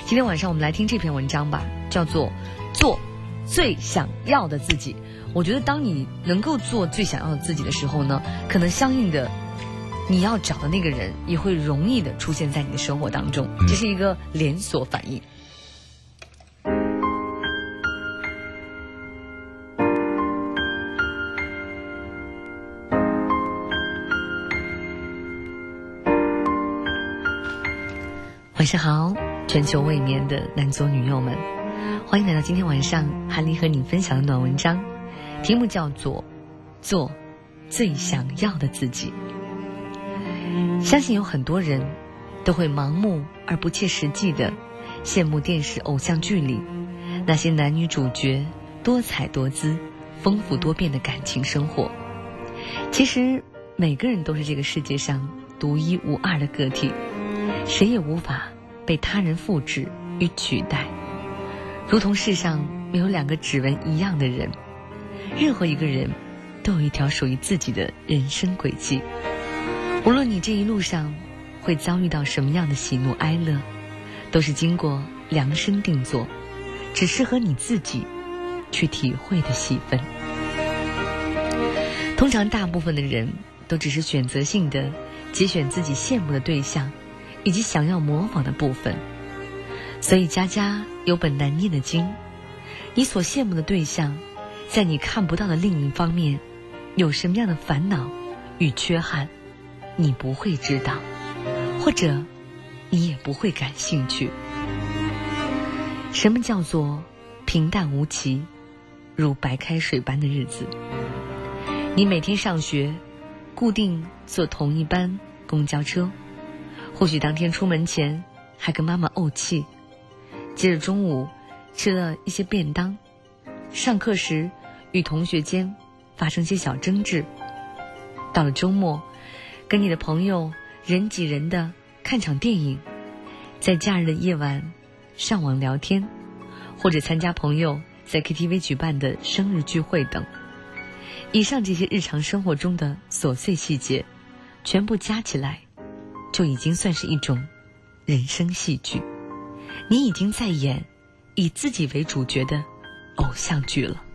今天晚上我们来听这篇文章吧，叫做做最想要的自己。我觉得当你能够做最想要的自己的时候呢，可能相应的你要找的那个人也会容易的出现在你的生活当中，这是一个连锁反应。晚上好，全球未眠的男左女右们，欢迎来到今天晚上韩丽和你分享的暖文章，题目叫做做最想要的自己。相信有很多人都会盲目而不切实际的羡慕电视偶像剧里那些男女主角多彩多姿、丰富多变的感情生活。其实每个人都是这个世界上独一无二的个体，谁也无法被他人复制与取代，如同世上没有两个指纹一样的人，任何一个人都有一条属于自己的人生轨迹。无论你这一路上会遭遇到什么样的喜怒哀乐，都是经过量身定做，只适合你自己去体会的戏份。通常大部分的人都只是选择性的节选自己羡慕的对象以及想要模仿的部分，所以家家有本难念的经。你所羡慕的对象在你看不到的另一方面有什么样的烦恼与缺憾，你不会知道，或者你也不会感兴趣。什么叫做平淡无奇，如白开水般的日子？你每天上学固定坐同一班公交车，或许当天出门前还跟妈妈怄气，接着中午吃了一些便当，上课时与同学间发生些小争执，到了周末跟你的朋友人挤人的看场电影，在假日的夜晚上网聊天，或者参加朋友在 KTV 举办的生日聚会等。以上这些日常生活中的琐碎细节全部加起来，就已经算是一种人生戏剧。你已经在演以自己为主角的偶像剧了。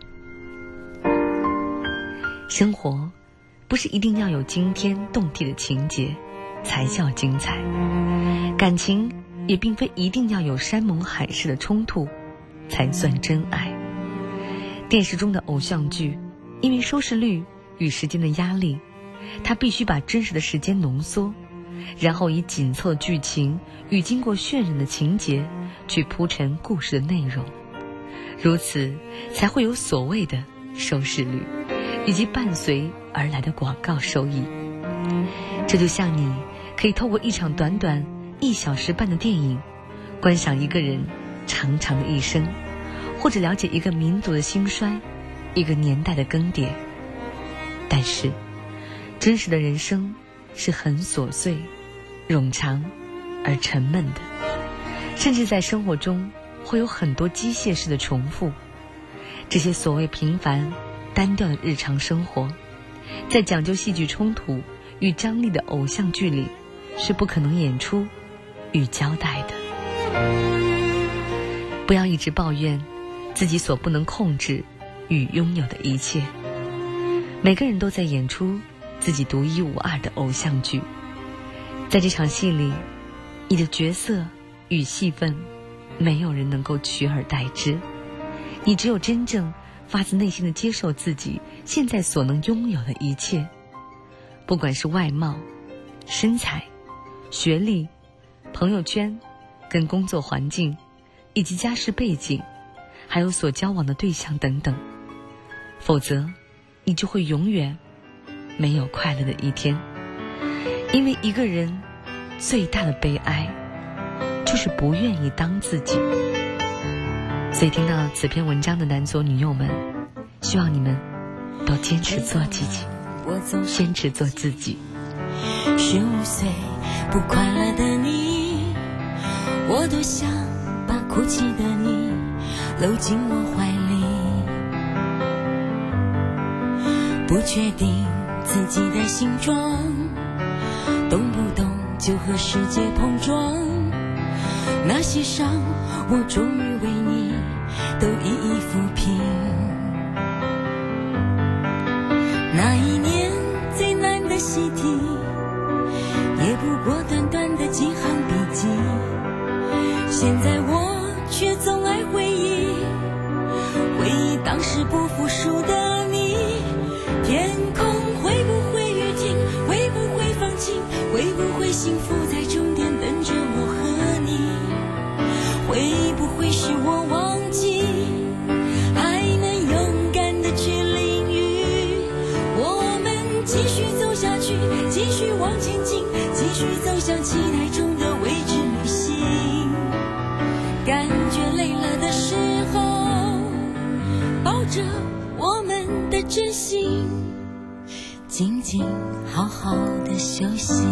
生活不是一定要有惊天动地的情节才叫精彩，感情也并非一定要有山盟海誓的冲突才算真爱。电视中的偶像剧因为收视率与时间的压力，它必须把真实的时间浓缩，然后以紧凑的剧情与经过渲染的情节去铺陈故事的内容，如此才会有所谓的收视率以及伴随而来的广告收益。这就像你可以透过一场短短1小时半的电影观赏一个人长长的一生，或者了解一个民族的兴衰，一个年代的更迭。但是真实的人生是很琐碎、冗长而沉闷的，甚至在生活中会有很多机械式的重复。这些所谓平凡单调的日常生活，在讲究戏剧冲突与张力的偶像剧里是不可能演出与交代的。不要一直抱怨自己所不能控制与拥有的一切。每个人都在演出自己独一无二的偶像剧，在这场戏里，你的角色与戏份没有人能够取而代之，你只有真正发自内心的接受自己现在所能拥有的一切，不管是外貌、身材、学历、朋友圈跟工作环境，以及家世背景，还有所交往的对象等等，否则你就会永远没有快乐的一天。因为一个人最大的悲哀就是不愿意当自己。所以听到此篇文章的男左女右们，希望你们都坚持做自己，坚持做自己。 15岁不快乐的你，我多想把哭泣的你搂进我怀里，不确定自己的形状，动不动就和世界碰撞， 那些伤我终于为你都一一抚平。那一年最难的习题，也不过短短的几行笔记，现在我却总爱回忆当时不服输的你。天空会不会雨停，会不会放晴，会不会幸福在终点等着我和你，会不会是我忘记还能勇敢的去淋雨。我们继续走下去，继续往前进，继续走向期待中的未知旅行。感觉累了的时候，抱着我们的真心，静静好好的休息。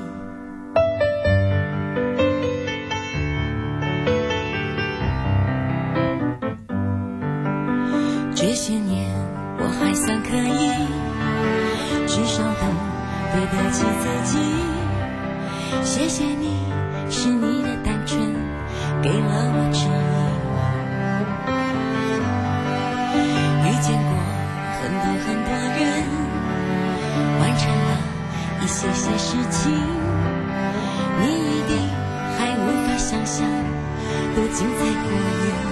这些年我还算可以，至少都对得起自己。谢谢你，是你的单纯给了我指引。遇见过很多人，完成了一些事情，你一定还无法想象多精彩过瘾。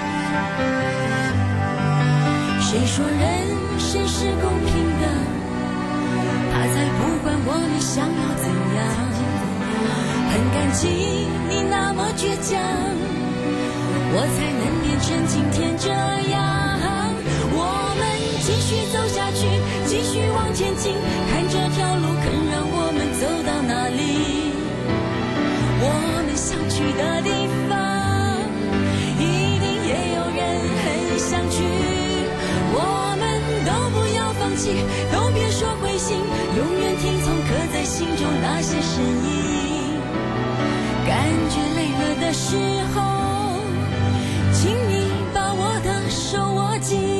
谁说人生是公平的，他才不管我们想要怎样。很感激你那么倔强，我才能变成今天这样。我们继续走下去，继续往前进，看这条路肯让我们走到哪里。我们想去的地方，一定也有人很想去。我们都不要放弃，都别说灰心，永远听从刻在心中那些声音。感觉累了的时候，请你把我的手握紧。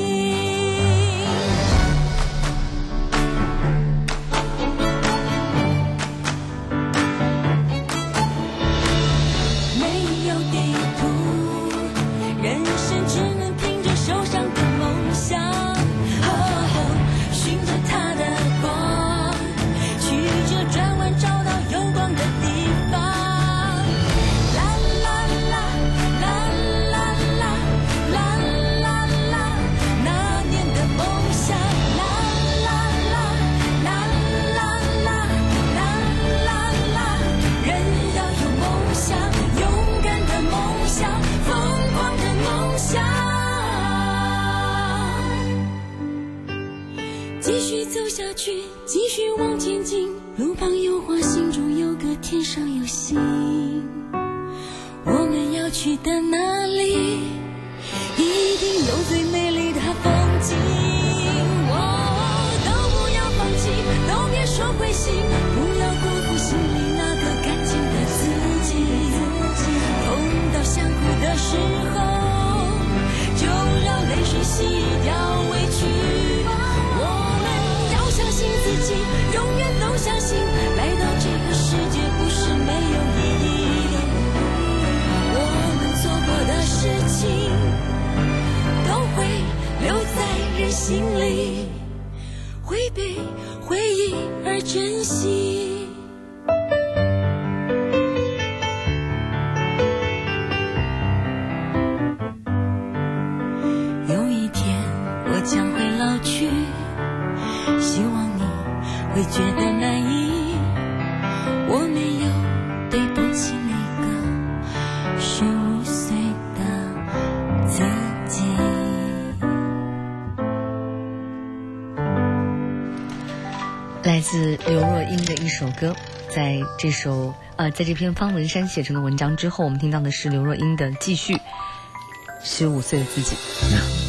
继续往前进，路旁有花，心中有歌，天上有星。我们要去的那里，一定有最美丽的风景。都不要放弃，都别说灰心，不要辜负心里那个干净的自己。痛到想哭的时候，就让泪水洗掉委屈。相信自己，永远都相信，来到这个世界不是没有意义。我们做过的事情，都会留在人心里，会被回忆而珍惜。有一天我将会老去，希望你会觉得难以，我没有对不起那个15岁的自己。 来自刘若英的一首歌，在这篇方文山写成的文章之后，我们听到的是刘若英的《继续》，15岁的自己。